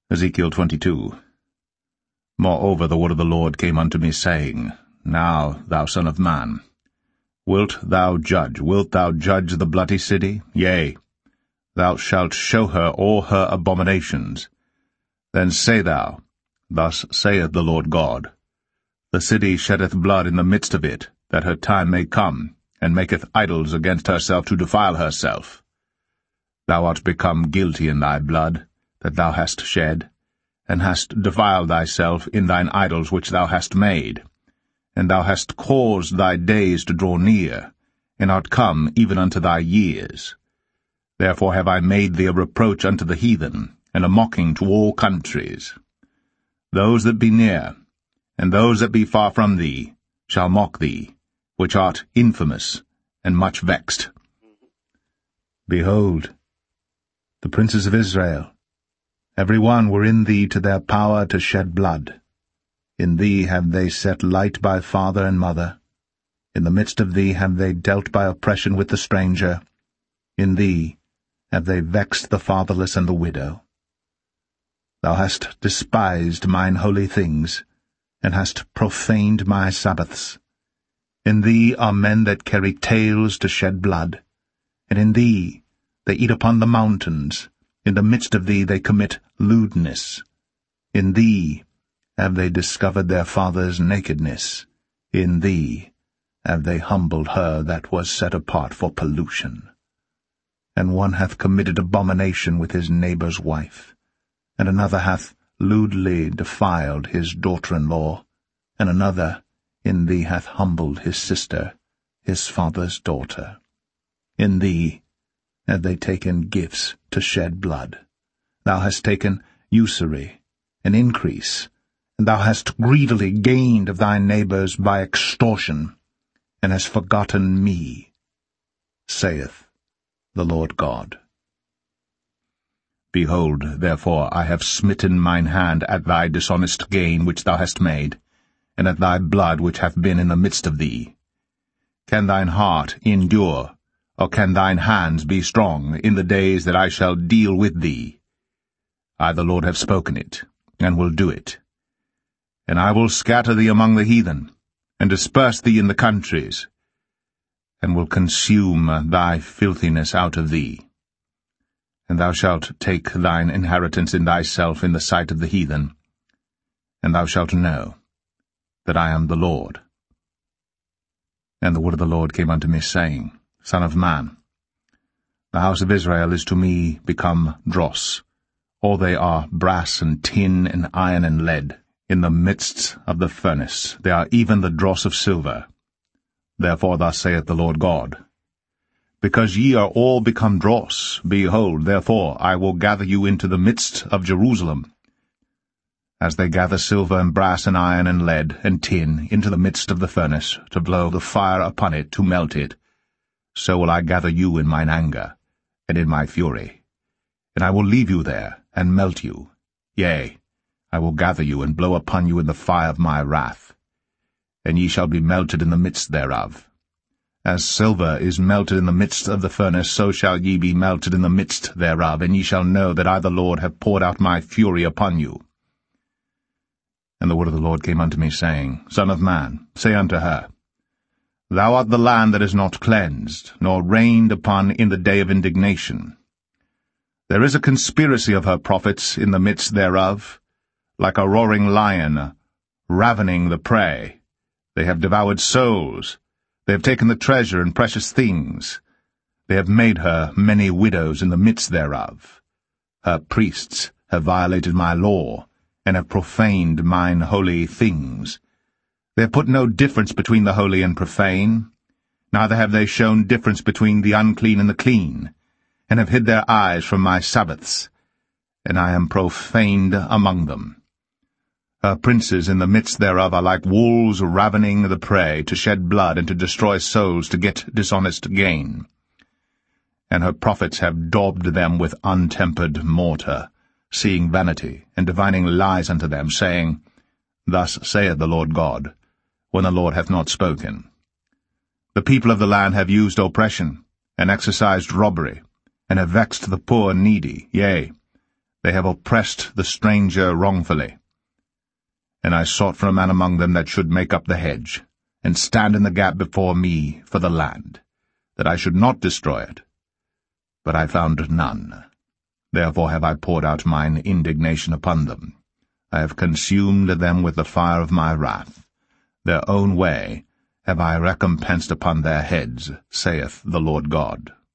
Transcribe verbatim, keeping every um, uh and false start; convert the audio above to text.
Ezekiel twenty-two. Moreover the word of the Lord came unto me, saying, Now, thou son of man, wilt thou judge, wilt thou judge the bloody city? Yea, thou shalt show her all her abominations. Then say thou, Thus saith the Lord God, The city sheddeth blood in the midst of it, that her time may come, and maketh idols against herself to defile herself. Thou art become guilty in thy blood, that thou hast shed, and hast defiled thyself in thine idols which thou hast made, and thou hast caused thy days to draw near, and art come even unto thy years. Therefore have I made thee a reproach unto the heathen, and a mocking to all countries. Those that be near, and those that be far from thee, shall mock thee, which art infamous, and much vexed. Behold, the princes of Israel, every one were in thee to their power to shed blood. In thee have they set light by father and mother. In the midst of thee have they dealt by oppression with the stranger. In thee have they vexed the fatherless and the widow. Thou hast despised mine holy things, and hast profaned my Sabbaths. In thee are men that carry tales to shed blood, and in thee they eat upon the mountains. In the midst of thee they commit lewdness. In thee have they discovered their father's nakedness. In thee have they humbled her that was set apart for pollution. And one hath committed abomination with his neighbour's wife, and another hath lewdly defiled his daughter-in-law, and another in thee hath humbled his sister, his father's daughter. In thee have they taken gifts to shed blood. Thou hast taken usury, and increase, and thou hast greedily gained of thy neighbours by extortion, and hast forgotten me, saith the Lord God. Behold, therefore, I have smitten mine hand at thy dishonest gain which thou hast made, and at thy blood which hath been in the midst of thee. Can thine heart endure, or can thine hands be strong in the days that I shall deal with thee? I the Lord have spoken it, and will do it. And I will scatter thee among the heathen, and disperse thee in the countries, and will consume thy filthiness out of thee. And thou shalt take thine inheritance in thyself in the sight of the heathen, and thou shalt know that I am the Lord. And the word of the Lord came unto me, saying, Son of man, the house of Israel is to me become dross. All they are brass and tin and iron and lead. In the midst of the furnace they are even the dross of silver. Therefore thus saith the Lord God, Because ye are all become dross, behold, therefore I will gather you into the midst of Jerusalem, as they gather silver and brass and iron and lead and tin into the midst of the furnace, to blow the fire upon it, to melt it. So will I gather you in mine anger, and in my fury. And I will leave you there, and melt you. Yea, I will gather you, and blow upon you in the fire of my wrath. And ye shall be melted in the midst thereof. As silver is melted in the midst of the furnace, so shall ye be melted in the midst thereof, and ye shall know that I the Lord have poured out my fury upon you. And the word of the Lord came unto me, saying, Son of man, say unto her, Thou art the land that is not cleansed, nor rained upon in the day of indignation. There is a conspiracy of her prophets in the midst thereof, like a roaring lion, ravening the prey. They have devoured souls. They have taken the treasure and precious things. They have made her many widows in the midst thereof. Her priests have violated my law, and have profaned mine holy things. They have put no difference between the holy and profane, neither have they shown difference between the unclean and the clean, and have hid their eyes from my Sabbaths, and I am profaned among them. Her princes in the midst thereof are like wolves ravening the prey, to shed blood and to destroy souls, to get dishonest gain. And her prophets have daubed them with untempered mortar, seeing vanity, and divining lies unto them, saying, Thus saith the Lord God, when the Lord hath not spoken. The people of the land have used oppression, and exercised robbery, and have vexed the poor and needy, yea, They have oppressed the stranger wrongfully. And I sought for a man among them that should make up the hedge, and stand in the gap before me for the land, that I should not destroy it. But I found none. Therefore have I poured out mine indignation upon them. I have consumed them with the fire of my wrath. Their own way have I recompensed upon their heads, saith the Lord God.